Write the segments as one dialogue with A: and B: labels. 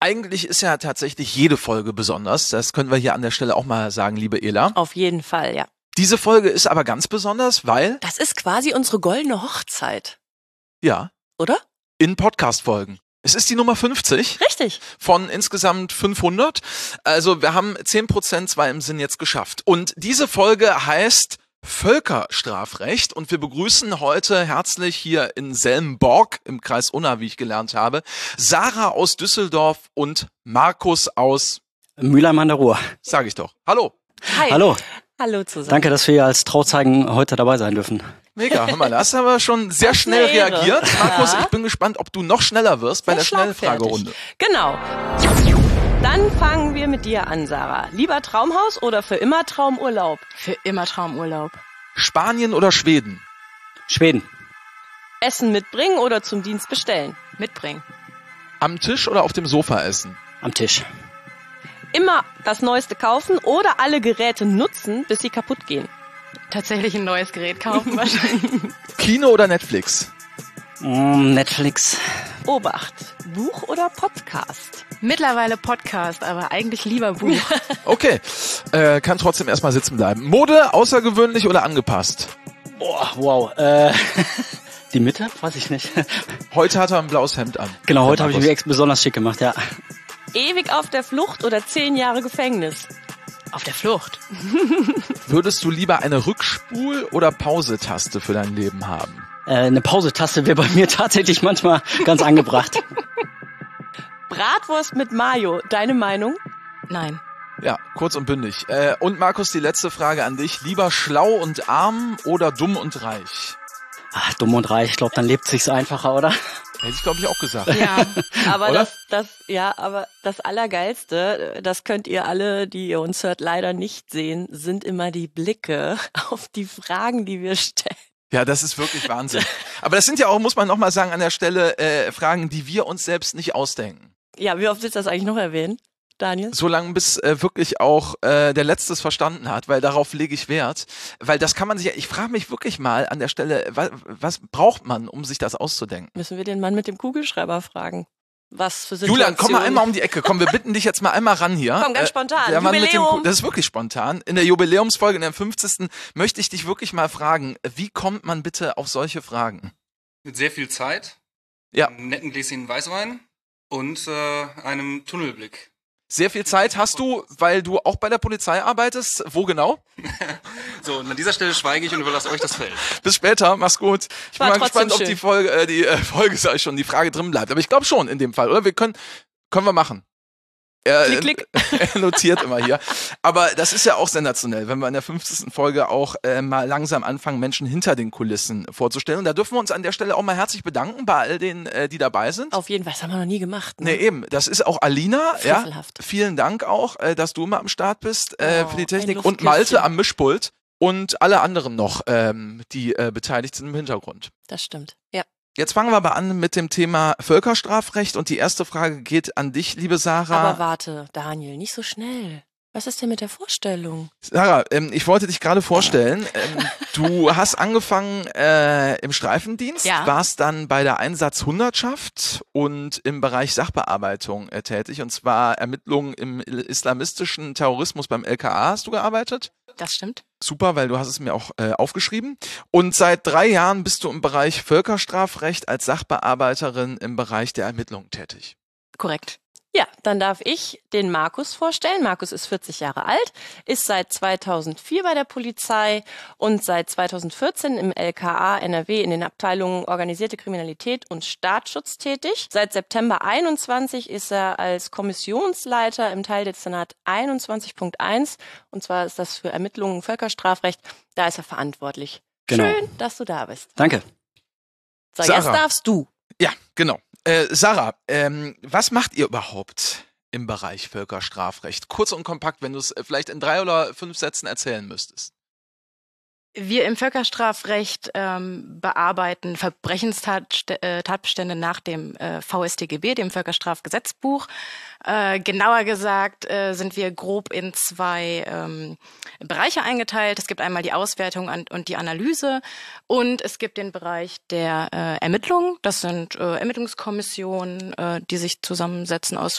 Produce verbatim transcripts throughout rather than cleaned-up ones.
A: Eigentlich ist ja tatsächlich jede Folge besonders. Das können wir hier an der Stelle auch mal sagen, liebe Ela.
B: Auf jeden Fall, ja.
A: Diese Folge ist aber ganz besonders, weil...
B: Das ist quasi unsere goldene Hochzeit.
A: Ja.
B: Oder?
A: In Podcast-Folgen. Es ist die Nummer fünfzig.
B: Richtig.
A: Von insgesamt fünfhundert. Also wir haben zehn Prozent zwar im Sinn jetzt geschafft. Und diese Folge heißt Völkerstrafrecht. Und wir begrüßen heute herzlich hier in Selmborg im Kreis Unna, wie ich gelernt habe, Sarah aus Düsseldorf und Markus aus
C: Mülheim an der Ruhr.
A: Sag ich doch. Hallo.
B: Hi.
C: Hallo.
B: Hallo zusammen.
C: Danke, dass wir als Trauzeugen heute dabei sein dürfen.
A: Mega, hör mal, da hast du aber schon sehr
B: Das ist
A: schnell
B: eine Ehre.
A: reagiert. Markus,
B: Ja.
A: ich bin gespannt, ob du noch schneller wirst bei
B: Sehr
A: der Schnellfragerunde.
B: Genau. Dann fangen wir mit dir an, Sarah. Lieber Traumhaus oder für immer Traumurlaub?
D: Für immer Traumurlaub.
A: Spanien oder Schweden?
C: Schweden.
B: Essen mitbringen oder zum Dienst bestellen?
D: Mitbringen.
A: Am Tisch oder auf dem Sofa essen?
C: Am Tisch.
B: Immer das Neueste kaufen oder alle Geräte nutzen, bis sie kaputt gehen?
D: Tatsächlich ein neues Gerät kaufen wahrscheinlich.
A: Kino oder Netflix?
C: Mm, Netflix.
B: Obacht, Buch oder Podcast?
D: Mittlerweile Podcast, aber eigentlich lieber Buch.
A: Okay, äh, kann trotzdem erstmal sitzen bleiben. Mode, außergewöhnlich oder angepasst?
C: Boah, wow. Äh, die Mitte? Weiß ich nicht.
A: Heute hat er ein blaues Hemd an.
C: Genau, heute
A: Der
C: habe ich
A: Markus.
C: mich ex besonders schick gemacht, ja.
B: Ewig auf der Flucht oder zehn Jahre Gefängnis?
D: Auf der Flucht.
A: Würdest du lieber eine Rückspul- oder Pause-Taste für dein Leben haben?
C: Äh, eine Pausetaste wäre bei mir tatsächlich manchmal ganz angebracht.
B: Bratwurst mit Mayo, deine Meinung?
D: Nein.
A: Ja, kurz und bündig. Äh, und Markus, die letzte Frage an dich. Lieber schlau und arm oder dumm und reich?
C: Ach, dumm und reich, ich glaube, dann lebt sich's einfacher, oder?
A: Hätte ich, glaube ich, auch gesagt.
D: Ja.
B: Aber
A: Oder?
B: das, das, ja, aber das Allergeilste, das könnt ihr alle, die ihr uns hört, leider nicht sehen, sind immer die Blicke auf die Fragen, die wir stellen.
A: Ja, das ist wirklich Wahnsinn. Aber das sind ja auch, muss man nochmal sagen, an der Stelle äh, Fragen, die wir uns selbst nicht ausdenken.
B: Ja, wie oft willst du das eigentlich noch erwähnen, Daniel?
A: Solange bis äh, wirklich auch äh, der Letzte es verstanden hat, weil darauf lege ich Wert. Weil das kann man sich ja, ich frage mich wirklich mal an der Stelle, was, was braucht man, um sich das auszudenken?
B: Müssen wir den Mann mit dem Kugelschreiber fragen? Was für Situationen?
A: Julian, komm mal einmal um die Ecke. Komm, wir bitten dich jetzt mal einmal ran hier.
B: Komm, ganz
A: Äh,
B: spontan.
A: der Mann mit dem
B: Jubiläum.
A: Ku- das ist wirklich spontan. In der Jubiläumsfolge, in der fünfzigsten möchte ich dich wirklich mal fragen, wie kommt man bitte auf solche Fragen?
E: Mit sehr viel Zeit,
A: Ja.
E: einem netten Gläschen Weißwein und äh, einem Tunnelblick.
A: Sehr viel Zeit hast du, weil du auch bei der Polizei arbeitest. Wo genau?
E: So, und an dieser Stelle schweige ich und überlasse euch das Feld.
A: Bis später, mach's gut. Ich bin
B: War
A: mal
B: trotzdem
A: gespannt, ob
B: schön.
A: die Folge, äh, die äh, Folge, sag ich schon, die Frage drin bleibt. Aber ich glaube schon in dem Fall, oder? Wir können, können wir machen. Er,
B: Klick, klick.
A: er notiert immer hier. Aber das ist ja auch sensationell, wenn wir in der fünfzigsten Folge auch äh, mal langsam anfangen, Menschen hinter den Kulissen vorzustellen. Und da dürfen wir uns an der Stelle auch mal herzlich bedanken bei all denen, äh, die dabei sind.
B: Auf jeden Fall, das haben wir noch nie gemacht. Ne?
A: Nee, eben. Das ist auch Alina. Ja.
B: Frisselhaft.
A: Vielen Dank auch, äh, dass du immer am Start bist äh,
B: Oh,
A: für die
B: ein
A: Technik. Und
B: Luftküsschen.
A: Malte am Mischpult. Und alle anderen noch, ähm, die äh, beteiligt sind im Hintergrund.
B: Das stimmt, ja.
A: Jetzt fangen wir aber an mit dem Thema Völkerstrafrecht. Und die erste Frage geht an dich, liebe Sarah.
B: Aber warte, Daniel, nicht so schnell. Was ist denn mit der Vorstellung?
A: Sarah, ähm, ich wollte dich gerade vorstellen. Ähm, du hast angefangen äh, im Streifendienst,
D: Ja.
A: warst dann bei der Einsatzhundertschaft und im Bereich Sachbearbeitung äh, tätig. Und zwar Ermittlungen im islamistischen Terrorismus beim L K A hast du gearbeitet.
D: Das stimmt.
A: Super, weil du hast es mir auch äh, aufgeschrieben. Und seit drei Jahren bist du im Bereich Völkerstrafrecht als Sachbearbeiterin im Bereich der Ermittlungen tätig.
D: Korrekt.
B: Ja, dann darf ich den Markus vorstellen. Markus ist vierzig Jahre alt, ist seit zweitausendvier bei der Polizei und seit zweitausendvierzehn im L K A N R W in den Abteilungen Organisierte Kriminalität und Staatsschutz tätig. Seit September einundzwanzig ist er als Kommissionsleiter im Teildezernat einundzwanzig Punkt eins und zwar ist das für Ermittlungen Völkerstrafrecht. Da ist er verantwortlich.
C: Genau.
B: Schön, dass du da bist.
C: Danke.
B: So,
A: Sarah.
B: jetzt darfst du.
A: Ja, genau. Äh, Sarah, ähm, was macht ihr überhaupt im Bereich Völkerstrafrecht? Kurz und kompakt, wenn du es äh, vielleicht in drei oder fünf Sätzen erzählen müsstest.
D: Wir im Völkerstrafrecht ähm, bearbeiten Verbrechenstatbestände nach dem äh, V S t G B, dem Völkerstrafgesetzbuch. Äh, genauer gesagt äh, sind wir grob in zwei ähm, Bereiche eingeteilt. Es gibt einmal die Auswertung an, und die Analyse und es gibt den Bereich der äh, Ermittlung. Das sind äh, Ermittlungskommissionen, äh, die sich zusammensetzen aus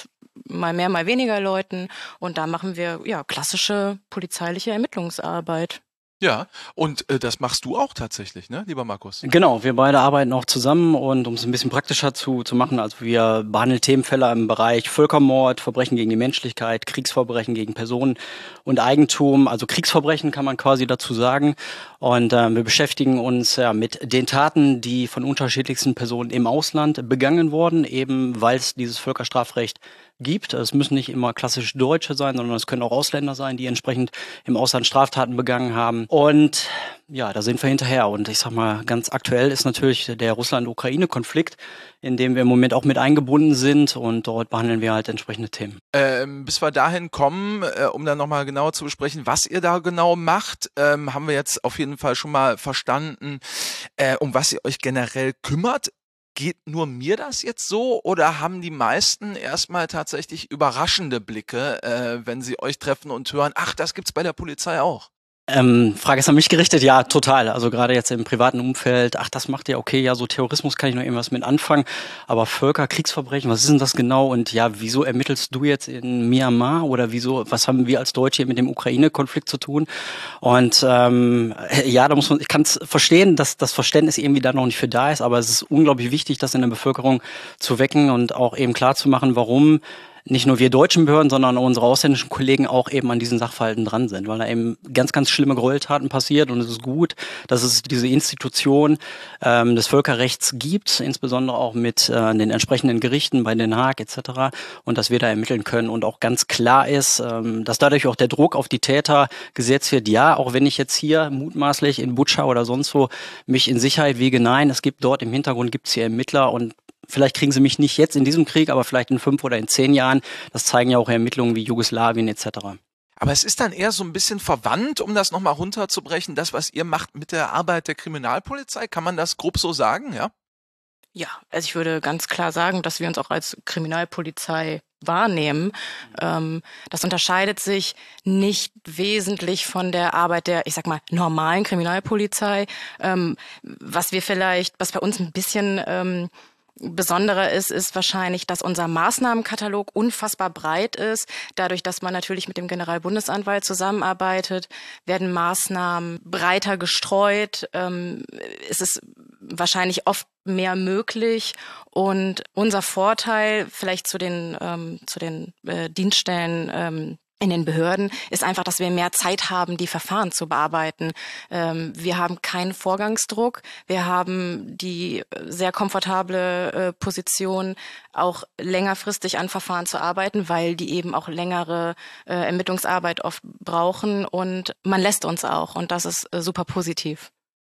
D: mal mehr, mal weniger Leuten. Und da machen wir ja klassische polizeiliche Ermittlungsarbeit.
A: Ja, und äh, das machst du auch tatsächlich, ne, lieber Markus?
C: Genau, wir beide arbeiten auch zusammen und um es ein bisschen praktischer zu, zu machen, also wir behandeln Themenfälle im Bereich Völkermord, Verbrechen gegen die Menschlichkeit, Kriegsverbrechen gegen Personen und Eigentum, also Kriegsverbrechen kann man quasi dazu sagen. Und äh, wir beschäftigen uns ja mit den Taten, die von unterschiedlichsten Personen im Ausland begangen wurden, eben weil es dieses Völkerstrafrecht gibt. Es müssen nicht immer klassisch Deutsche sein, sondern es können auch Ausländer sein, die entsprechend im Ausland Straftaten begangen haben. Und ja, da sind wir hinterher. Und ich sag mal, ganz aktuell ist natürlich der Russland-Ukraine-Konflikt, in dem wir im Moment auch mit eingebunden sind. Und dort behandeln wir halt entsprechende Themen.
A: Ähm, bis wir dahin kommen, äh, um dann nochmal genauer zu besprechen, was ihr da genau macht, ähm, haben wir jetzt auf jeden Fall schon mal verstanden, äh, um was ihr euch generell kümmert. Geht nur mir das jetzt so oder haben die meisten erstmal tatsächlich überraschende Blicke, äh, wenn sie euch treffen und hören, ach, das gibt's bei der Polizei auch?
C: Ähm, Frage ist an mich gerichtet, ja, total. Also gerade jetzt im privaten Umfeld, ach, das macht ja okay, ja, so Terrorismus kann ich noch irgendwas mit anfangen, aber Völker, Kriegsverbrechen, was ist denn das genau? Und ja, wieso ermittelst du jetzt in Myanmar oder wieso, was haben wir als Deutsche mit dem Ukraine-Konflikt zu tun? Und ähm, ja, da muss man, ich kann es verstehen, dass das Verständnis irgendwie da noch nicht für da ist, aber es ist unglaublich wichtig, das in der Bevölkerung zu wecken und auch eben klar zu machen, warum nicht nur wir deutschen Behörden, sondern auch unsere ausländischen Kollegen auch eben an diesen Sachverhalten dran sind, weil da eben ganz, ganz schlimme Gräueltaten passiert und es ist gut, dass es diese Institution ähm, des Völkerrechts gibt, insbesondere auch mit äh, den entsprechenden Gerichten bei Den Haag et cetera und dass wir da ermitteln können und auch ganz klar ist, ähm, dass dadurch auch der Druck auf die Täter gesetzt wird, ja, auch wenn ich jetzt hier mutmaßlich in Butscha oder sonst wo mich in Sicherheit wiege, nein, es gibt dort im Hintergrund gibt's hier Ermittler und vielleicht kriegen sie mich nicht jetzt in diesem Krieg, aber vielleicht in fünf oder in zehn Jahren. Das zeigen ja auch Ermittlungen wie Jugoslawien et cetera.
A: Aber es ist dann eher so ein bisschen verwandt, um das nochmal runterzubrechen, das, was ihr macht mit der Arbeit der Kriminalpolizei. Kann man das grob so sagen, ja?
D: Ja, also ich würde ganz klar sagen, dass wir uns auch als Kriminalpolizei wahrnehmen. Ähm, das unterscheidet sich nicht wesentlich von der Arbeit der, ich sag mal, normalen Kriminalpolizei. Ähm, was wir vielleicht, was bei uns ein bisschen ähm, besonderer ist, ist wahrscheinlich, dass unser Maßnahmenkatalog unfassbar breit ist. Dadurch, dass man natürlich mit dem Generalbundesanwalt zusammenarbeitet, werden Maßnahmen breiter gestreut. Ähm, es ist wahrscheinlich oft mehr möglich. Und unser Vorteil vielleicht zu den, ähm, zu den äh, Dienststellen ähm, in den Behörden ist einfach, dass wir mehr Zeit haben, die Verfahren zu bearbeiten. Ähm, wir haben keinen Vorgangsdruck. Wir haben die sehr komfortable äh, Position, auch längerfristig an Verfahren zu arbeiten, weil die eben auch längere äh, Ermittlungsarbeit oft brauchen. Und man lässt uns auch. Und das ist äh, super positiv.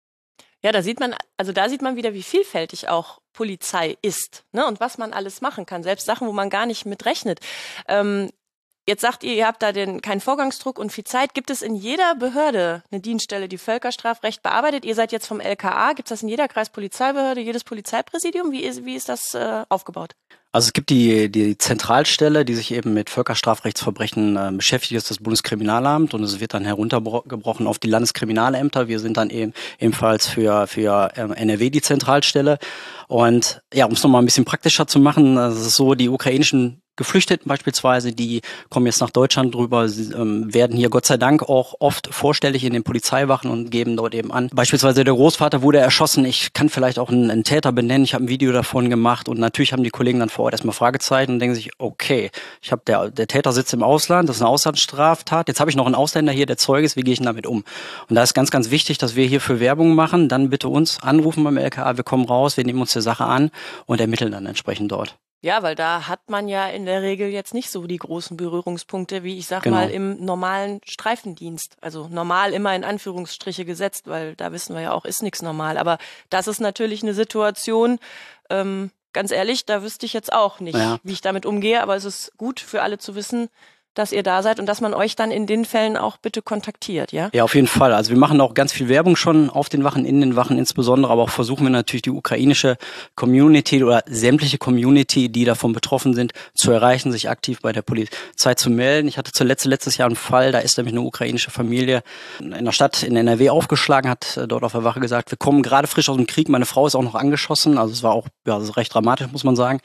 B: Ja, da sieht man, also da sieht man wieder, wie vielfältig auch Polizei ist, ne? Und was man alles machen kann. Selbst Sachen, wo man gar nicht mit rechnet. Ähm, Jetzt sagt ihr, ihr habt da den, keinen Vorgangsdruck und viel Zeit. Gibt es in jeder Behörde eine Dienststelle, die Völkerstrafrecht bearbeitet? Ihr seid jetzt vom L K A. Gibt es das in jeder Kreispolizeibehörde, jedes Polizeipräsidium? Wie ist, wie ist das äh, aufgebaut?
C: Also es gibt die, die Zentralstelle, die sich eben mit Völkerstrafrechtsverbrechen äh, beschäftigt, das ist das Bundeskriminalamt und es wird dann heruntergebrochen auf die Landeskriminalämter. Wir sind dann eben ebenfalls für, für ähm, N R W die Zentralstelle. Und ja, um es nochmal ein bisschen praktischer zu machen, also es ist so, die ukrainischen Geflüchteten beispielsweise, die kommen jetzt nach Deutschland drüber, sie, ähm, werden hier Gott sei Dank auch oft vorstellig in den Polizeiwachen und geben dort eben an. Beispielsweise der Großvater wurde erschossen, ich kann vielleicht auch einen, einen Täter benennen, ich habe ein Video davon gemacht und natürlich haben die Kollegen dann vor Ort erstmal Fragezeichen und denken sich, okay, ich habe der, der Täter sitzt im Ausland, das ist eine Auslandsstraftat, jetzt habe ich noch einen Ausländer hier, der Zeuge ist, wie gehe ich denn damit um? Und da ist ganz, ganz wichtig, dass wir hierfür Werbung machen, dann bitte uns anrufen beim L K A, wir kommen raus, wir nehmen uns der Sache an und ermitteln dann entsprechend dort.
B: Ja, weil da hat man ja in der Regel jetzt nicht so die großen Berührungspunkte, wie ich sag
C: Genau.
B: mal im normalen Streifendienst. Also normal immer in Anführungsstriche gesetzt, weil da wissen wir ja auch, ist nichts normal. Aber das ist natürlich eine Situation, ähm, ganz ehrlich, da wüsste ich jetzt auch nicht,
C: ja.
B: wie ich damit umgehe. Aber es ist gut für alle zu wissen, dass ihr da seid und dass man euch dann in den Fällen auch bitte kontaktiert, ja?
C: Ja, auf jeden Fall. Also wir machen auch ganz viel Werbung schon auf den Wachen, in den Wachen insbesondere, aber auch versuchen wir natürlich die ukrainische Community oder sämtliche Community, die davon betroffen sind, zu erreichen, sich aktiv bei der Polizei zu melden. Ich hatte zuletzt letztes Jahr einen Fall, da ist nämlich eine ukrainische Familie in einer Stadt in N R W aufgeschlagen, hat dort auf der Wache gesagt, wir kommen gerade frisch aus dem Krieg, meine Frau ist auch noch angeschossen, also es war auch ja, recht dramatisch, muss man sagen.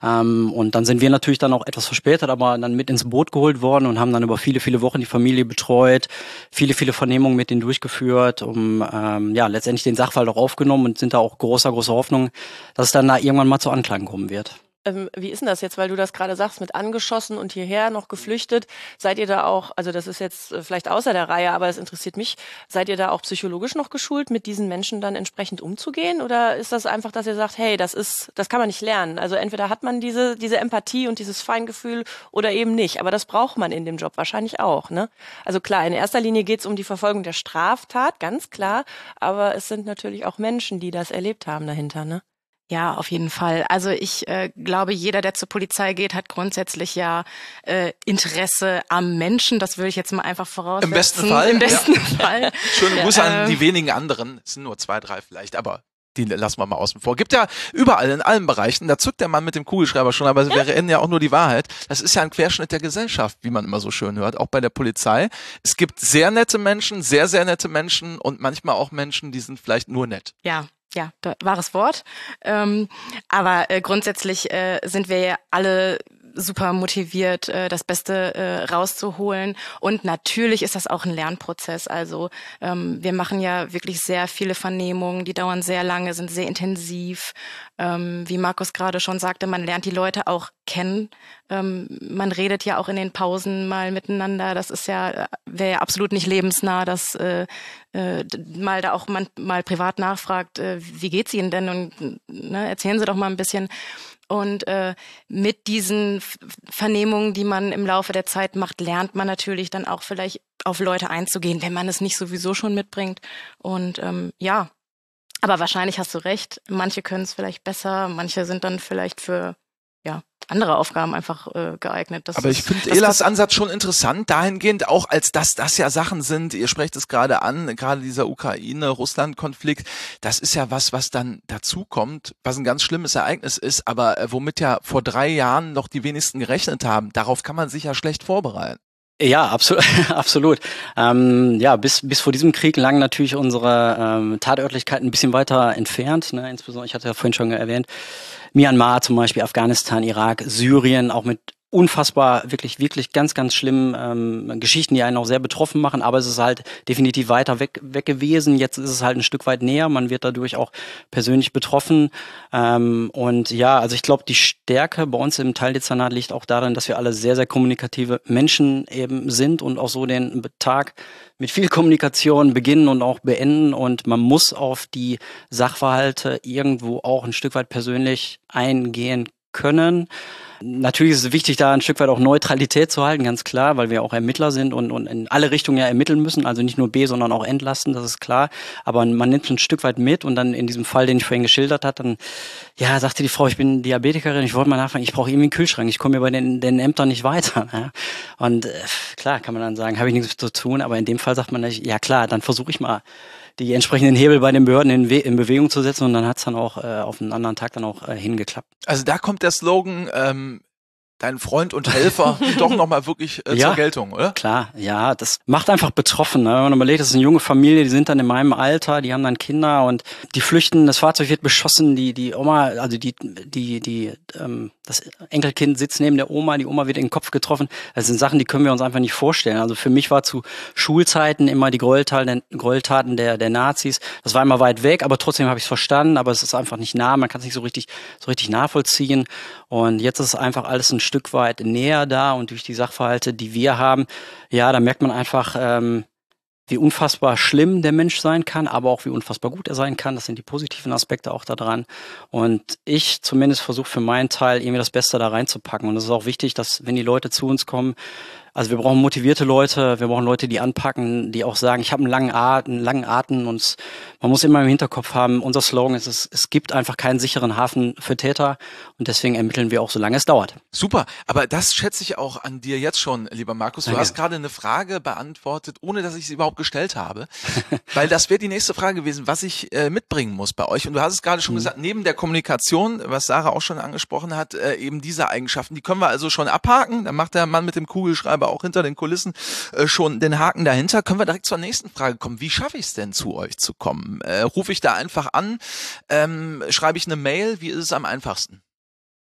C: Ähm, und dann sind wir natürlich dann auch etwas verspätet, aber dann mit ins Boot geholt worden und haben dann über viele, viele Wochen die Familie betreut, viele, viele Vernehmungen mit denen durchgeführt, um ähm, ja letztendlich den Sachverhalt auch aufgenommen und sind da auch großer, großer Hoffnung, dass es dann da irgendwann mal zu Anklagen kommen wird.
B: Ähm, wie ist denn das jetzt, weil du das gerade sagst, mit angeschossen und hierher noch geflüchtet? Seid ihr da auch, also das ist jetzt äh, vielleicht außer der Reihe, aber es interessiert mich, seid ihr da auch psychologisch noch geschult, mit diesen Menschen dann entsprechend umzugehen? Oder ist das einfach, dass ihr sagt, hey, das ist, das kann man nicht lernen? Also entweder hat man diese, diese Empathie und dieses Feingefühl oder eben nicht. Aber das braucht man in dem Job wahrscheinlich auch, ne? Also klar, in erster Linie geht es um die Verfolgung der Straftat, ganz klar. Aber es sind natürlich auch Menschen, die das erlebt haben dahinter, ne?
D: Ja, auf jeden Fall. Also ich äh, glaube, jeder, der zur Polizei geht, hat grundsätzlich ja äh, Interesse am Menschen. Das würde ich jetzt mal einfach voraussetzen.
A: Im besten Fall.
D: Im besten
A: ja.
D: Fall.
A: Schöne Grüße an
D: Ähm,
A: die wenigen anderen. Es sind nur zwei, drei vielleicht, aber die lassen wir mal außen vor. Gibt ja überall, in allen Bereichen. Da zückt der Mann mit dem Kugelschreiber schon, aber wir reden ja auch nur die Wahrheit. Das ist ja ein Querschnitt der Gesellschaft, wie man immer so schön hört, auch bei der Polizei. Es gibt sehr nette Menschen, sehr, sehr nette Menschen und manchmal auch Menschen, die sind vielleicht nur nett.
D: Ja. Ja, da, wahres Wort. Ähm, aber äh, grundsätzlich äh, sind wir ja alle super motiviert, äh, das Beste äh, rauszuholen. Und natürlich ist das auch ein Lernprozess. Also ähm, wir machen ja wirklich sehr viele Vernehmungen, die dauern sehr lange, sind sehr intensiv. Ähm, wie Markus gerade schon sagte, man lernt die Leute auch kennen. Ähm, man redet ja auch in den Pausen mal miteinander. Das ist ja, wäre ja absolut nicht lebensnah, dass äh, äh, mal da auch man mal privat nachfragt, äh, wie geht's Ihnen denn? Und ne, erzählen Sie doch mal ein bisschen. Und äh, mit diesen F- Vernehmungen, die man im Laufe der Zeit macht, lernt man natürlich dann auch vielleicht auf Leute einzugehen, wenn man es nicht sowieso schon mitbringt. Und ähm, ja, aber wahrscheinlich hast du recht. Manche können es vielleicht besser, manche sind dann vielleicht für ja andere Aufgaben einfach äh, geeignet. Das
A: Aber
D: ist,
A: ich finde
D: das-
A: Elas Ansatz schon interessant, dahingehend auch, als dass das ja Sachen sind, ihr sprecht es gerade an, gerade dieser Ukraine-Russland-Konflikt, das ist ja was, was dann dazukommt, was ein ganz schlimmes Ereignis ist, aber äh, womit ja vor drei Jahren noch die wenigsten gerechnet haben. Darauf kann man sich ja schlecht vorbereiten.
C: Ja, absolut, absolut. Ähm, ja, bis bis vor diesem Krieg lagen natürlich unsere ähm, Tatörtlichkeiten ein bisschen weiter entfernt. Ne? Insbesondere, ich hatte ja vorhin schon erwähnt, Myanmar zum Beispiel, Afghanistan, Irak, Syrien, auch mit unfassbar, wirklich, wirklich ganz, ganz schlimmen ähm, Geschichten, die einen auch sehr betroffen machen, aber es ist halt definitiv weiter weg, weg gewesen. Jetzt ist es halt ein Stück weit näher, man wird dadurch auch persönlich betroffen. Ähm, und ja, also ich glaube, die Stärke bei uns im Teildezernat liegt auch darin, dass wir alle sehr, sehr kommunikative Menschen eben sind und auch so den Tag mit viel Kommunikation beginnen und auch beenden. Und man muss auf die Sachverhalte irgendwo auch ein Stück weit persönlich eingehen können. Natürlich ist es wichtig, da ein Stück weit auch Neutralität zu halten, ganz klar, weil wir auch Ermittler sind und, und in alle Richtungen ja ermitteln müssen, also nicht nur B, sondern auch entlasten, das ist klar. Aber man nimmt es ein Stück weit mit und dann in diesem Fall, den ich vorhin geschildert habe, dann ja, sagte die Frau, ich bin Diabetikerin, ich wollte mal nachfragen, ich brauche irgendwie einen Kühlschrank, ich komme mir bei den, den Ämtern nicht weiter. Ja. Und äh, klar kann man dann sagen, habe ich nichts zu tun, aber in dem Fall sagt man, ja klar, dann versuche ich mal die entsprechenden Hebel bei den Behörden in, We- in Bewegung zu setzen und dann hat's dann auch äh, auf einen anderen Tag dann auch äh, hingeklappt.
A: Also da kommt der Slogan, ähm, dein Freund und Helfer doch nochmal wirklich äh,
C: Ja.
A: zur Geltung, oder?
C: Klar, ja, das macht einfach betroffen. Ne? Wenn man überlegt, das ist eine junge Familie, die sind dann in meinem Alter, die haben dann Kinder und die flüchten, das Fahrzeug wird beschossen, die die Oma, also die die die ähm, das Enkelkind sitzt neben der Oma, die Oma wird in den Kopf getroffen. Das sind Sachen, die können wir uns einfach nicht vorstellen. Also für mich war zu Schulzeiten immer die Gräueltaten, Gräueltaten der der Nazis. Das war immer weit weg, aber trotzdem habe ich es verstanden. Aber es ist einfach nicht nah, man kann es nicht so richtig so richtig nachvollziehen. Und jetzt ist einfach alles ein Stück weit näher da und durch die Sachverhalte, die wir haben, ja, da merkt man einfach, ähm, wie unfassbar schlimm der Mensch sein kann, aber auch wie unfassbar gut er sein kann. Das sind die positiven Aspekte auch daran. Und ich zumindest versuche für meinen Teil irgendwie das Beste da reinzupacken. Und es ist auch wichtig, dass wenn die Leute zu uns kommen, also wir brauchen motivierte Leute, wir brauchen Leute, die anpacken, die auch sagen, ich habe einen langen Atem, einen langen Atem und man muss immer im Hinterkopf haben, unser Slogan ist, es, es gibt einfach keinen sicheren Hafen für Täter und deswegen ermitteln wir auch, solange es dauert.
A: Super, aber das schätze ich auch an dir jetzt schon, lieber Markus. Du
C: Danke.
A: hast gerade eine Frage beantwortet, ohne dass ich sie überhaupt gestellt habe, weil das wäre die nächste Frage gewesen, was ich äh, mitbringen muss bei euch. Und du hast es gerade schon
C: Mhm.
A: gesagt, neben der Kommunikation, was Sarah auch schon angesprochen hat, äh, eben diese Eigenschaften, die können wir also schon abhaken. Da macht der Mann mit dem Kugelschreiber auch hinter den Kulissen äh, schon den Haken dahinter. Können wir direkt zur nächsten Frage kommen. Wie schaffe ich es denn, zu euch zu kommen? Äh, rufe ich da einfach an? Ähm, schreibe ich eine Mail? Wie ist es am einfachsten?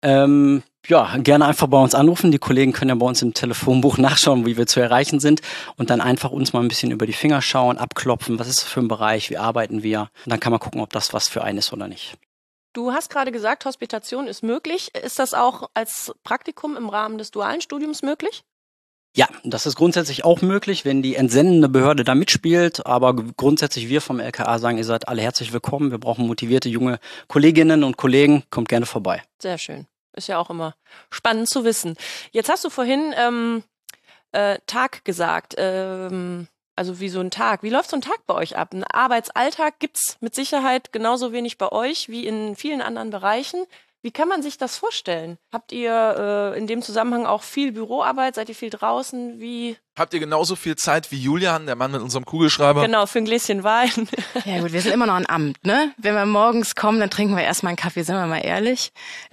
C: Ähm, ja, gerne einfach bei uns anrufen. Die Kollegen können ja bei uns im Telefonbuch nachschauen, wie wir zu erreichen sind und dann einfach uns mal ein bisschen über die Finger schauen, abklopfen, was ist das für ein Bereich, wie arbeiten wir. Und dann kann man gucken, ob das was für einen ist oder nicht.
B: Du hast gerade gesagt, Hospitation ist möglich. Ist das auch als Praktikum im Rahmen des dualen Studiums möglich?
C: Ja, das ist grundsätzlich auch möglich, wenn die entsendende Behörde da mitspielt. Aber grundsätzlich wir vom L K A sagen, ihr seid alle herzlich willkommen. Wir brauchen motivierte junge Kolleginnen und Kollegen. Kommt gerne vorbei.
B: Sehr schön. Ist ja auch immer spannend zu wissen. Jetzt hast du vorhin ähm, äh, Tag gesagt. Ähm, also wie so ein Tag. Wie läuft so ein Tag bei euch ab? Ein Arbeitsalltag gibt's mit Sicherheit genauso wenig bei euch wie in vielen anderen Bereichen. Wie kann man sich das vorstellen? Habt ihr äh, in dem Zusammenhang auch viel Büroarbeit? Seid ihr viel draußen? Wie?
A: Habt ihr genauso viel Zeit wie Julian, der Mann mit unserem Kugelschreiber?
B: Genau, für ein Gläschen Wein.
D: Ja gut, wir sind immer noch ein Amt, ne? Wenn wir morgens kommen, dann trinken wir erstmal einen Kaffee, sind wir mal ehrlich.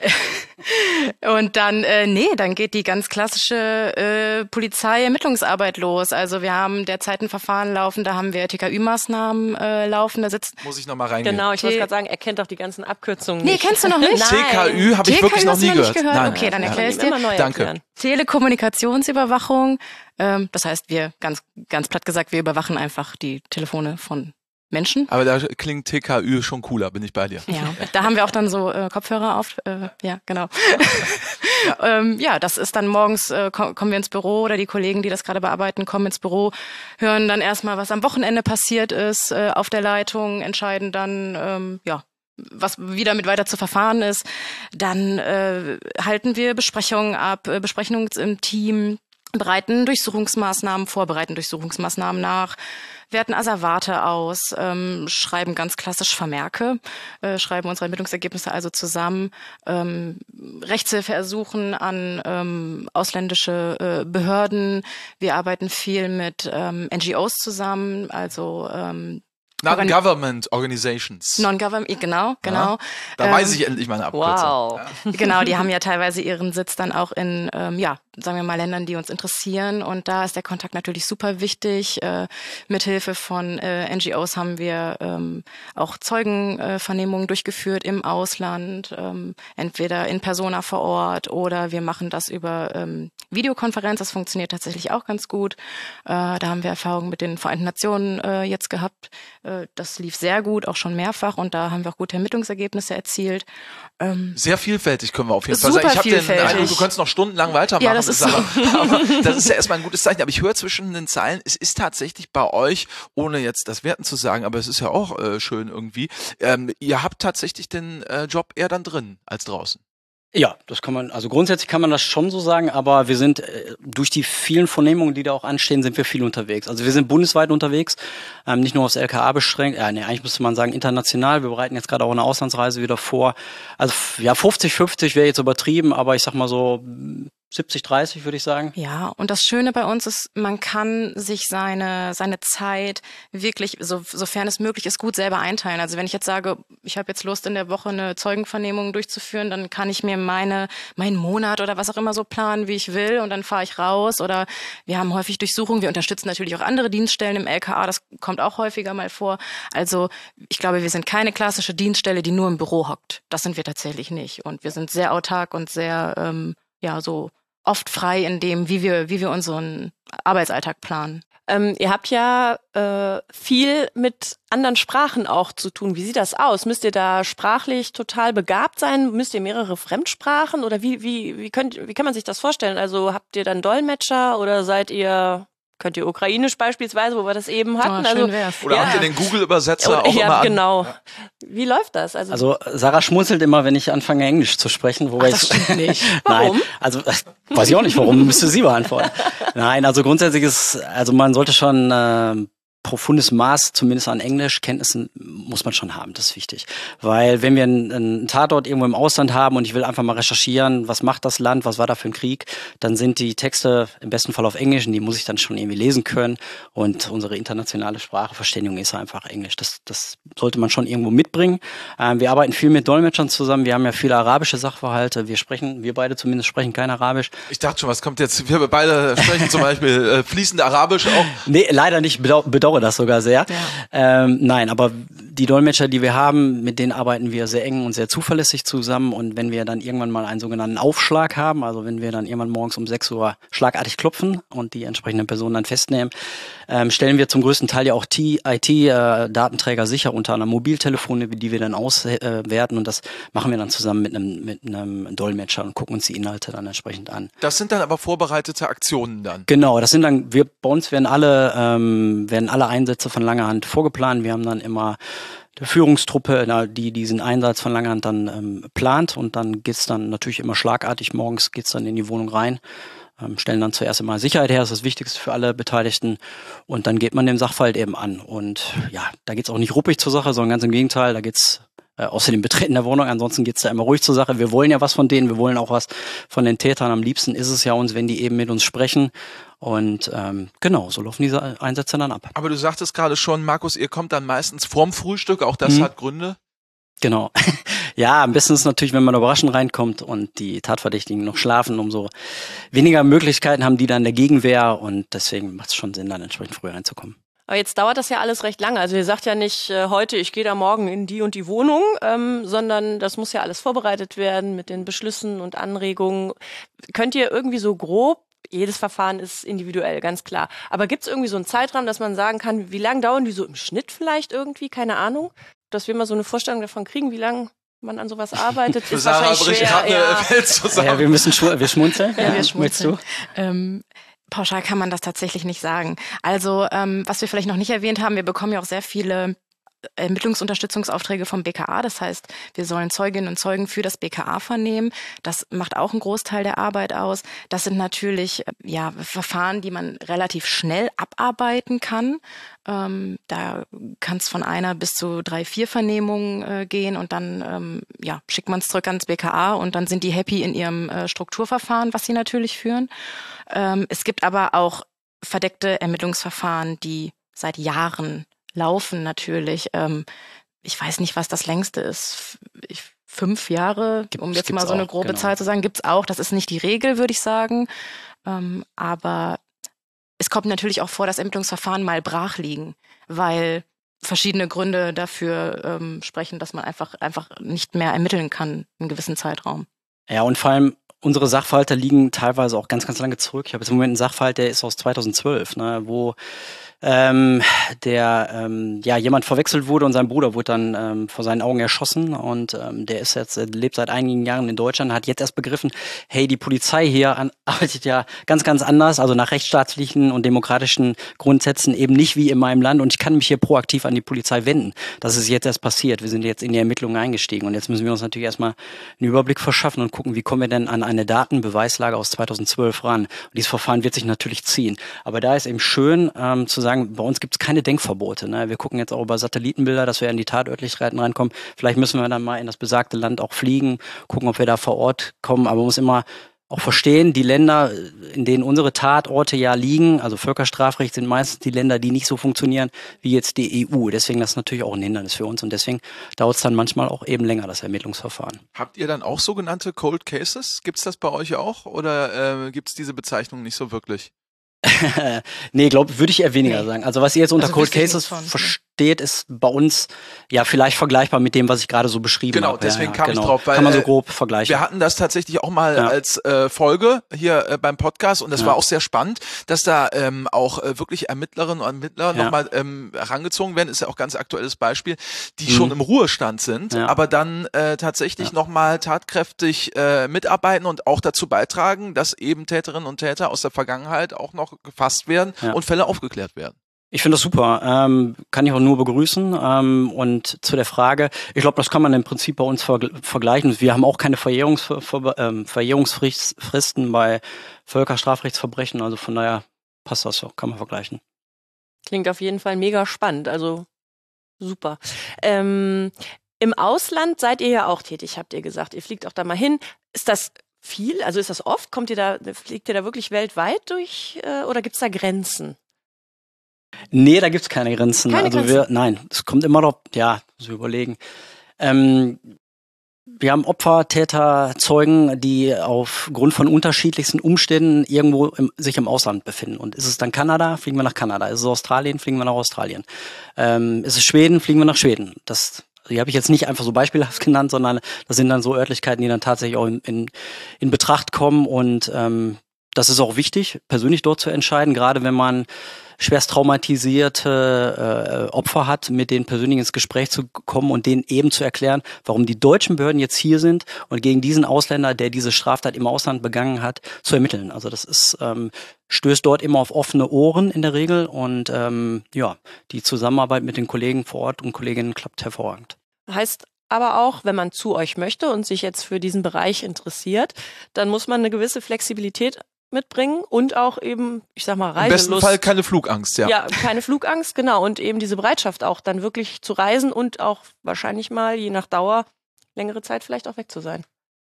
D: Und dann, äh, nee, dann geht die ganz klassische äh, Polizeiermittlungsarbeit los. Also wir haben derzeit ein Verfahren laufen, da haben wir T K Ü-Maßnahmen äh, laufen, da sitzt...
A: Muss ich nochmal reingehen.
B: Genau, ich wollte gerade sagen, er kennt doch die ganzen Abkürzungen
D: Nee,
B: nicht.
D: kennst du noch nicht?
A: T K Ü habe ich
D: T K Ü
A: wirklich noch
D: hast du
A: nie
D: noch nicht
A: gehört.
D: gehört?
A: Nein,
D: Okay, dann
A: ja.
D: erklär ich
B: Immer
D: dir.
B: neu
A: Danke.
B: erklären.
D: Telekommunikationsüberwachung, ähm, das heißt, wir, ganz, ganz platt gesagt, wir überwachen einfach die Telefone von Menschen.
A: Aber da klingt T K Ü schon cooler, bin ich bei dir.
D: Ja, da haben wir auch dann so äh, Kopfhörer auf. Äh, ja, genau. Ja. ähm, ja, das ist dann morgens, äh, ko- kommen wir ins Büro oder die Kollegen, die das gerade bearbeiten, kommen ins Büro, hören dann erstmal, was am Wochenende passiert ist äh, auf der Leitung, entscheiden dann, ähm, ja, was wie damit weiter zu verfahren ist. Dann äh, halten wir Besprechungen ab, äh, Besprechungen im Team, bereiten Durchsuchungsmaßnahmen vor, bereiten Durchsuchungsmaßnahmen nach, werten Asservate aus, ähm, schreiben ganz klassisch Vermerke, äh, schreiben unsere Ermittlungsergebnisse also zusammen, ähm, Rechtshilfe ersuchen an ähm, ausländische äh, Behörden. Wir arbeiten viel mit ähm, N G Os zusammen, also ähm,
A: Non-Government Organizations.
D: Non-Government, genau, genau.
A: Ja, da
D: ähm,
A: weiß ich endlich meine Abkürzung.
B: Wow.
A: Ja.
D: Genau, die haben ja teilweise ihren Sitz dann auch in, ähm, ja, sagen wir mal, Ländern, die uns interessieren. Und da ist der Kontakt natürlich super wichtig. Äh, mithilfe von äh, N G Os haben wir ähm, auch Zeugenvernehmungen äh, durchgeführt im Ausland, ähm, entweder in persona vor Ort oder wir machen das über ähm, Videokonferenz. Das funktioniert tatsächlich auch ganz gut. Äh, da haben wir Erfahrungen mit den Vereinten Nationen äh, jetzt gehabt. Äh, das lief sehr gut, auch schon mehrfach. Und da haben wir auch gute Ermittlungsergebnisse erzielt. Ähm,
A: Sehr vielfältig können wir auf jeden Fall
D: Super
A: sagen. Ich habe den
D: vielfältig.
A: Eindruck, du könntest noch stundenlang weitermachen.
D: Ja, das ist so.
A: Aber das ist ja erstmal ein gutes Zeichen. Aber ich höre zwischen den Zeilen, es ist tatsächlich bei euch, ohne jetzt das Werten zu sagen, aber es ist ja auch äh, schön irgendwie, ähm, ihr habt tatsächlich den äh, Job eher dann drin als draußen.
C: Ja, das kann man, also grundsätzlich kann man das schon so sagen, aber wir sind äh, durch die vielen Vernehmungen, die da auch anstehen, sind wir viel unterwegs. Also wir sind bundesweit unterwegs, ähm, nicht nur aufs L K A beschränkt, ja, nee, eigentlich müsste man sagen international. Wir bereiten jetzt gerade auch eine Auslandsreise wieder vor. Also ja, fünfzig fünfzig wäre jetzt übertrieben, aber ich sag mal so siebzig dreißig würde ich sagen.
D: Ja, und das Schöne bei uns ist, man kann sich seine seine Zeit wirklich, so, sofern es möglich ist, gut selber einteilen. Also wenn ich jetzt sage, ich habe jetzt Lust, in der Woche eine Zeugenvernehmung durchzuführen, dann kann ich mir meine meinen Monat oder was auch immer so planen, wie ich will, und dann fahre ich raus. Oder wir haben häufig Durchsuchungen. Wir unterstützen natürlich auch andere Dienststellen im L K A. Das kommt auch häufiger mal vor. Also ich glaube, wir sind keine klassische Dienststelle, die nur im Büro hockt. Das sind wir tatsächlich nicht. Und wir sind sehr autark und sehr, ähm, ja, so oft frei in dem, wie wir, wie wir unseren Arbeitsalltag planen.
B: Ähm, ihr habt ja äh, viel mit anderen Sprachen auch zu tun. Wie sieht das aus? Müsst ihr da sprachlich total begabt sein? Müsst ihr mehrere Fremdsprachen? Oder wie, wie, wie, könnt, wie kann man sich das vorstellen? Also habt ihr dann Dolmetscher oder seid ihr... Könnt ihr Ukrainisch beispielsweise, wo wir das eben hatten?
D: Oh, schön
B: also,
D: wär's.
A: Oder
B: ja.
A: habt ihr den Google-Übersetzer
B: Oder,
A: auch
B: ja,
A: immer an?
B: genau. Wie läuft das? Also,
C: Also Sarah schmunzelt immer, wenn ich anfange Englisch zu sprechen, wobei
D: Ach, das
C: ich
D: stimmt nicht.
C: Nein,
B: Warum?
C: also äh, weiß ich auch nicht, warum müsste sie beantworten. Nein, also grundsätzlich ist, also man sollte schon äh, profundes Maß zumindest an Englischkenntnissen muss man schon haben, das ist wichtig. Weil wenn wir einen, einen Tatort irgendwo im Ausland haben und ich will einfach mal recherchieren, was macht das Land, was war da für ein Krieg, dann sind die Texte im besten Fall auf Englisch und die muss ich dann schon irgendwie lesen können, und unsere internationale Sprache, Verständigung ist einfach Englisch. Das, das sollte man schon irgendwo mitbringen. Ähm, wir arbeiten viel mit Dolmetschern zusammen, wir haben ja viele arabische Sachverhalte, wir sprechen, wir beide zumindest sprechen kein Arabisch.
A: Ich dachte schon, was kommt jetzt? Wir beide sprechen zum Beispiel äh, fließend Arabisch auch.
C: Nee, leider nicht, bedau bedauere das sogar sehr.
D: Ja.
C: Ähm, nein, aber die Dolmetscher, die wir haben, mit denen arbeiten wir sehr eng und sehr zuverlässig zusammen. Und wenn wir dann irgendwann mal einen sogenannten Aufschlag haben, also wenn wir dann irgendwann morgens um sechs Uhr schlagartig klopfen und die entsprechenden Personen dann festnehmen, ähm, stellen wir zum größten Teil ja auch I T-Datenträger äh, sicher, unter anderem Mobiltelefone, die wir dann auswerten. Und das machen wir dann zusammen mit einem, mit einem Dolmetscher und gucken uns die Inhalte dann entsprechend an.
A: Das sind dann aber vorbereitete Aktionen dann?
C: Genau, das sind dann, wir bei uns werden alle, ähm, werden alle Einsätze von langer Hand vorgeplant. Wir haben dann immer die Führungstruppe, die diesen Einsatz von langer Hand dann ähm, plant, und dann geht's dann natürlich immer schlagartig, morgens geht's dann in die Wohnung rein, ähm, stellen dann zuerst einmal Sicherheit her, das ist das Wichtigste für alle Beteiligten, und dann geht man den Sachverhalt eben an. Und ja, da geht's auch nicht ruppig zur Sache, sondern ganz im Gegenteil, da geht's äh, außer dem Betreten der Wohnung, ansonsten geht's da immer ruhig zur Sache. Wir wollen ja was von denen, wir wollen auch was von den Tätern. Am liebsten ist es ja uns, wenn die eben mit uns sprechen. Und ähm, genau, so laufen diese Einsätze dann ab.
A: Aber du sagtest gerade schon, Markus, ihr kommt dann meistens vorm Frühstück, auch das mhm. hat Gründe?
C: Genau. Ja, am besten ist natürlich, wenn man überraschend reinkommt und die Tatverdächtigen noch schlafen, umso weniger Möglichkeiten haben die dann der Gegenwehr, und deswegen macht es schon Sinn, dann entsprechend früh reinzukommen.
B: Aber jetzt dauert das ja alles recht lange. Also ihr sagt ja nicht äh, heute, ich gehe da morgen in die und die Wohnung, ähm, sondern das muss ja alles vorbereitet werden mit den Beschlüssen und Anregungen. Könnt ihr irgendwie so grob, jedes Verfahren ist individuell, ganz klar. Aber gibt es irgendwie so einen Zeitrahmen, dass man sagen kann, wie lange dauern die so im Schnitt vielleicht irgendwie? Keine Ahnung. Dass wir mal so eine Vorstellung davon kriegen, wie lange man an sowas arbeitet,
A: Für
B: ist
A: Sarah
B: wahrscheinlich schwer.
A: Eine
B: Ja.
A: Welt zusammen.
C: Ja, wir müssen schmu wir schmunzeln.
D: Ja, wir schmunzeln.
C: Möchtest du?
D: Ähm, pauschal kann man das tatsächlich nicht sagen. Also, ähm, was wir vielleicht noch nicht erwähnt haben, wir bekommen ja auch sehr viele Ermittlungsunterstützungsaufträge vom B K A. Das heißt, wir sollen Zeuginnen und Zeugen für das B K A vernehmen. Das macht auch einen Großteil der Arbeit aus. Das sind natürlich ja Verfahren, die man relativ schnell abarbeiten kann. Ähm, da kann es von einer bis zu drei, vier Vernehmungen äh, gehen, und dann ähm, ja, schickt man es zurück ans B K A, und dann sind die happy in ihrem äh, Strukturverfahren, was sie natürlich führen. Ähm, es gibt aber auch verdeckte Ermittlungsverfahren, die seit Jahren laufen natürlich. Ähm, ich weiß nicht, was das längste ist. Ich, fünf Jahre,
C: Gibt,
D: um jetzt mal so eine grobe
C: auch, genau.
D: Zahl zu sagen, gibt's auch. Das ist nicht die Regel, würde ich sagen. Ähm, aber es kommt natürlich auch vor, dass Ermittlungsverfahren mal brach liegen, weil verschiedene Gründe dafür ähm, sprechen, dass man einfach, einfach nicht mehr ermitteln kann in einem gewissen Zeitraum.
C: Ja, und vor allem unsere Sachverhalte liegen teilweise auch ganz, ganz lange zurück. Ich habe jetzt im Moment einen Sachverhalt, der ist aus zweitausendzwölf, ne, wo ähm, der ähm, ja jemand verwechselt wurde, und sein Bruder wurde dann ähm, vor seinen Augen erschossen, und ähm, der ist jetzt lebt seit einigen Jahren in Deutschland, hat jetzt erst begriffen, hey, die Polizei hier an, arbeitet ja ganz, ganz anders, also nach rechtsstaatlichen und demokratischen Grundsätzen, eben nicht wie in meinem Land, und ich kann mich hier proaktiv an die Polizei wenden. Das ist jetzt erst passiert. Wir sind jetzt in die Ermittlungen eingestiegen, und jetzt müssen wir uns natürlich erstmal einen Überblick verschaffen und gucken, wie kommen wir denn an eine Datenbeweislage aus zweitausendzwölf ran. Und dieses Verfahren wird sich natürlich ziehen. Aber da ist eben schön ähm, zu sagen, bei uns gibt es keine Denkverbote. Ne? Wir gucken jetzt auch über Satellitenbilder, dass wir in die Tatörtlichkeiten reinkommen. Vielleicht müssen wir dann mal in das besagte Land auch fliegen, gucken, ob wir da vor Ort kommen. Aber man muss immer auch verstehen, die Länder, in denen unsere Tatorte ja liegen, also Völkerstrafrecht, sind meistens die Länder, die nicht so funktionieren wie jetzt die E U. Deswegen das ist natürlich auch ein Hindernis für uns, und deswegen dauert es dann manchmal auch eben länger, das Ermittlungsverfahren.
A: Habt ihr dann auch sogenannte Cold Cases? Gibt's das bei euch auch, oder äh, gibt's diese Bezeichnung nicht so wirklich?
C: Nee, glaube würde ich eher weniger
D: nee.
C: sagen. Also was ihr jetzt unter
D: Also
C: Cold Cases
D: von,
C: versteht, ist bei uns ja vielleicht vergleichbar mit dem, was ich gerade so beschrieben
A: genau,
C: habe.
A: Genau, deswegen
C: ja,
A: kam
C: genau.
A: ich drauf. Weil,
C: Kann man so grob vergleichen.
A: Wir hatten das tatsächlich auch mal
C: ja.
A: als äh, Folge hier äh, beim Podcast, und das
C: ja.
A: war auch sehr spannend, dass da ähm, auch äh, wirklich Ermittlerinnen und Ermittler
C: ja.
A: nochmal ähm, herangezogen werden. Ist ja auch ein ganz aktuelles Beispiel, die
C: mhm.
A: schon im Ruhestand sind,
C: ja.
A: aber dann äh, tatsächlich ja. nochmal tatkräftig äh, mitarbeiten und auch dazu beitragen, dass eben Täterinnen und Täter aus der Vergangenheit auch noch gefasst werden ja. und Fälle aufgeklärt werden.
C: Ich finde das super, ähm, kann ich auch nur begrüßen. Ähm, und zu der Frage, ich glaube, das kann man im Prinzip bei uns ver vergleichen. Wir haben auch keine Verjährungs ver ähm, Verjährungsfristen bei Völkerstrafrechtsverbrechen, also von daher passt das so, kann man vergleichen.
B: Klingt auf jeden Fall mega spannend, also super. Ähm, im Ausland seid ihr ja auch tätig, habt ihr gesagt. Ihr fliegt auch da mal hin. Ist das viel? Also ist das oft? Kommt ihr da, fliegt ihr da wirklich weltweit durch äh, oder gibt's da Grenzen?
C: Nee, da gibt's keine Grenzen.
B: Keine
C: also
B: Grenzen?
C: wir, nein, es kommt immer noch, ja, so überlegen. Ähm, Wir haben Opfer, Täter, Zeugen, die aufgrund von unterschiedlichsten Umständen irgendwo im, sich im Ausland befinden. Und ist es dann Kanada, fliegen wir nach Kanada. Ist es Australien, fliegen wir nach Australien. Ähm, ist es Schweden, fliegen wir nach Schweden. Das Die habe ich jetzt nicht einfach so beispielhaft genannt, sondern das sind dann so Örtlichkeiten, die dann tatsächlich auch in, in, in Betracht kommen. Und ähm, das ist auch wichtig, persönlich dort zu entscheiden, gerade wenn man schwerst traumatisierte äh, Opfer hat, mit denen persönlich ins Gespräch zu kommen und denen eben zu erklären, warum die deutschen Behörden jetzt hier sind und gegen diesen Ausländer, der diese Straftat im Ausland begangen hat, zu ermitteln. Also das ist ähm, stößt dort immer auf offene Ohren in der Regel und ähm, ja, die Zusammenarbeit mit den Kollegen vor Ort und Kolleginnen klappt hervorragend.
B: Heißt aber auch, wenn man zu euch möchte und sich jetzt für diesen Bereich interessiert, dann muss man eine gewisse Flexibilität mitbringen und auch eben, ich sag mal, Reiselust.
A: Im besten Fall keine Flugangst, ja.
B: Ja, keine Flugangst, genau. Und eben diese Bereitschaft auch dann wirklich zu reisen und auch wahrscheinlich mal, je nach Dauer, längere Zeit vielleicht auch weg zu sein.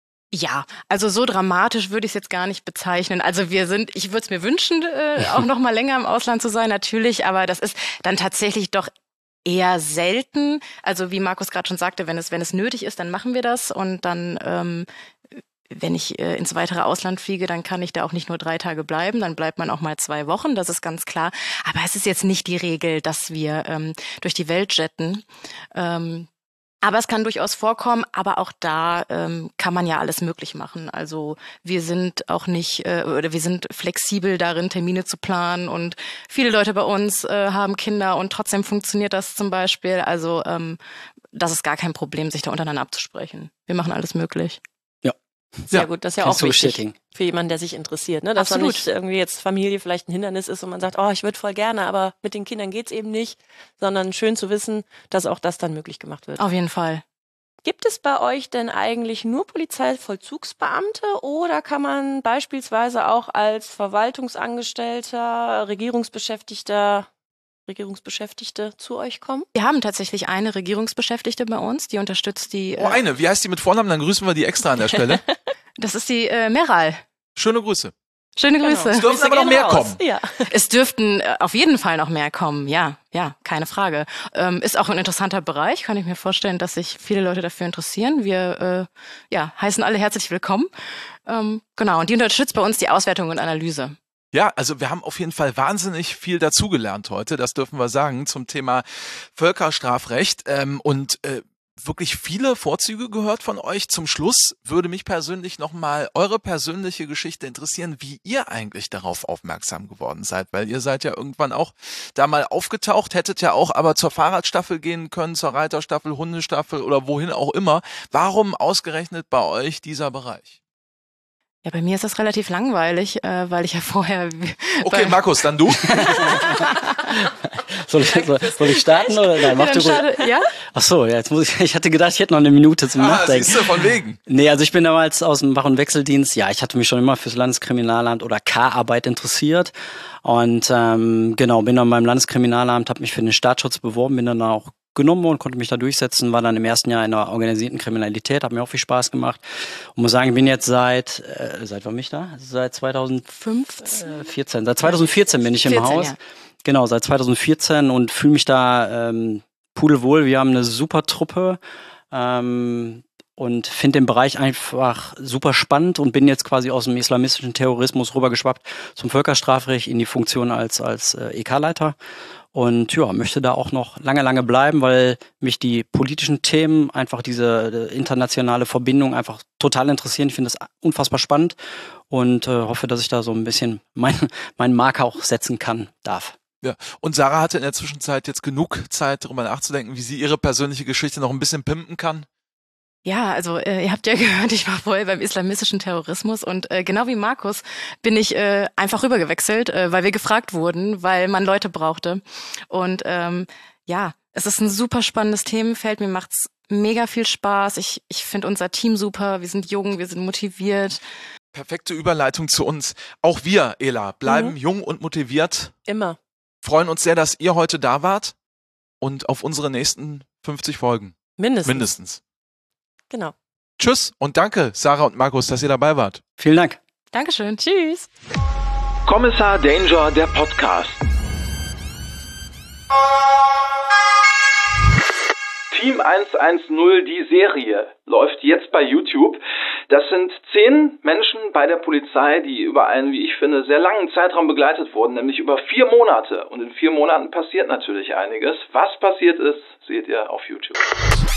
D: Ja, also so dramatisch würde ich es jetzt gar nicht bezeichnen. Also wir sind, ich würde es mir wünschen, äh, auch noch mal länger im Ausland zu sein, natürlich, aber das ist dann tatsächlich doch eher selten. Also wie Markus gerade schon sagte, wenn es wenn es nötig ist, dann machen wir das und dann ähm, wenn ich äh, ins weitere Ausland fliege, dann kann ich da auch nicht nur drei Tage bleiben, dann bleibt man auch mal zwei Wochen, das ist ganz klar. Aber es ist jetzt nicht die Regel, dass wir ähm, durch die Welt jetten. Ähm, aber es kann durchaus vorkommen, aber auch da ähm, kann man ja alles möglich machen. Also wir sind auch nicht, äh, oder wir sind flexibel darin, Termine zu planen und viele Leute bei uns äh, haben Kinder und trotzdem funktioniert das zum Beispiel. Also ähm, das ist gar kein Problem, sich da untereinander abzusprechen. Wir machen alles möglich.
B: Sehr
A: Ja,
B: gut, das ist ja
C: kannst
B: auch
C: du
B: wichtig
C: bestätigen.
B: für jemanden, der sich interessiert, ne? Dass man
D: Absolut.
B: nicht irgendwie jetzt Familie vielleicht ein Hindernis ist und man sagt, oh, ich würde voll gerne, aber mit den Kindern geht's eben nicht, sondern schön zu wissen, dass auch das dann möglich gemacht wird.
D: Auf jeden Fall.
B: Gibt es bei euch denn eigentlich nur Polizeivollzugsbeamte oder kann man beispielsweise auch als Verwaltungsangestellter, Regierungsbeschäftigter, Regierungsbeschäftigte zu euch kommen?
D: Wir haben tatsächlich eine Regierungsbeschäftigte bei uns, die unterstützt die.
A: Oh, eine. Wie heißt die mit Vornamen? Dann grüßen wir die extra an der Stelle.
D: Das ist die äh, Meral.
A: Schöne Grüße.
D: Schöne Grüße.
A: Es dürfen aber noch
B: gehen
A: mehr
B: raus.
A: kommen.
B: Ja.
D: Es dürften äh, auf jeden Fall noch mehr kommen, ja, ja, keine Frage. Ähm, ist auch ein interessanter Bereich, kann ich mir vorstellen, dass sich viele Leute dafür interessieren. Wir äh, ja, heißen alle herzlich willkommen. Ähm, genau, und die unterstützt bei uns die Auswertung und Analyse.
A: Ja, also wir haben auf jeden Fall wahnsinnig viel dazugelernt heute, das dürfen wir sagen, zum Thema Völkerstrafrecht ähm, und äh, wirklich viele Vorzüge gehört von euch. Zum Schluss würde mich persönlich nochmal eure persönliche Geschichte interessieren, wie ihr eigentlich darauf aufmerksam geworden seid, weil ihr seid ja irgendwann auch da mal aufgetaucht, hättet ja auch aber zur Fahrradstaffel gehen können, zur Reiterstaffel, Hundestaffel oder wohin auch immer. Warum ausgerechnet bei euch dieser Bereich?
D: Ja, bei mir ist das relativ langweilig, äh, weil ich ja vorher...
A: Okay, Markus, dann du.
C: soll, ich, soll, soll ich starten oder nein? Mach
D: ja,
C: du
D: schade, ja?
C: Ach so, ja, jetzt muss ich. Ich hatte gedacht, ich hätte noch eine Minute zum
A: Ah,
C: Nachdenken.
A: siehst du, von wegen.
C: Nee, also ich bin damals aus dem Wach- und Wechseldienst. Ja, ich hatte mich schon immer fürs Landeskriminalamt oder K-Arbeit interessiert und ähm, genau bin dann beim Landeskriminalamt, habe mich für den Staatsschutz beworben, bin dann auch genommen und konnte mich da durchsetzen, war dann im ersten Jahr in der organisierten Kriminalität, hat mir auch viel Spaß gemacht und muss sagen, ich bin jetzt seit, äh, seit wann bin ich da? Seit zweitausendvierzehn, seit zweitausendvierzehn bin ich im
D: vierzehn,
C: Haus.
D: ja.
C: Genau, seit zweitausendvierzehn und fühle mich da ähm, pudelwohl. Wir haben eine super Truppe ähm, und finde den Bereich einfach super spannend und bin jetzt quasi aus dem islamistischen Terrorismus rübergeschwappt zum Völkerstrafrecht in die Funktion als, als äh, E K-Leiter. Und ja, möchte da auch noch lange, lange bleiben, weil mich die politischen Themen, einfach diese internationale Verbindung einfach total interessieren. Ich finde das unfassbar spannend und äh, hoffe, dass ich da so ein bisschen meinen mein Marker auch setzen kann, darf.
A: Ja, und Sarah hatte in der Zwischenzeit jetzt genug Zeit, darüber nachzudenken, wie sie ihre persönliche Geschichte noch ein bisschen pimpen kann.
D: Ja, also äh, ihr habt ja gehört, ich war vorher beim islamistischen Terrorismus und äh, genau wie Markus bin ich äh, einfach rübergewechselt, äh, weil wir gefragt wurden, weil man Leute brauchte. Und ähm, ja, es ist ein super spannendes Themenfeld, mir macht's mega viel Spaß. Ich, ich finde unser Team super, wir sind jung, wir sind motiviert.
A: Perfekte Überleitung zu uns. Auch wir, Ela, bleiben
B: Mhm.
A: jung und motiviert,
B: Immer.
A: freuen uns sehr, dass ihr heute da wart und auf unsere nächsten fünfzig Folgen.
B: Mindestens.
A: Mindestens.
B: Genau.
A: Tschüss und danke, Sarah und Markus, dass ihr dabei wart.
C: Vielen Dank.
D: Dankeschön, tschüss.
F: Kommissar Danger, der Podcast. Team hundertzehn, die Serie, läuft jetzt bei YouTube. Das sind zehn Menschen bei der Polizei, die über einen, wie ich finde, sehr langen Zeitraum begleitet wurden, nämlich über vier Monate. Und in vier Monaten passiert natürlich einiges. Was passiert ist, seht ihr auf YouTube.